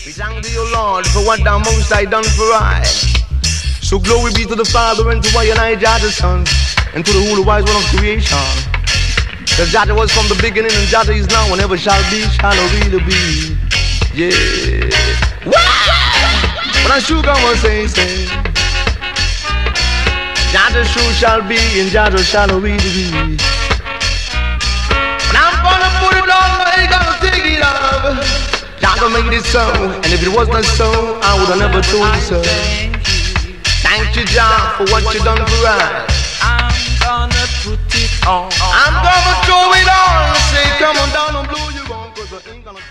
We thank thee, O Lord, for what thou most I done for I. So glory be to the Father and to I and I, Jah the Son, and to the Holy Wise One of creation. Cause Jah was from the beginning and Jah is now and ever shall be, shall really be. Yeah. When I sugar was say, Jah the true shall be and Jah the shall really be. And I'm gonna put it on, but I gotta take it off. Jah gonna make it so, and if it was not so, I would have never told you so. Thank you, Jah, for what you done for us. I'm gonna put it on. I'm gonna throw it on. Say, come on down and blow your horn, 'cause I ain't gonna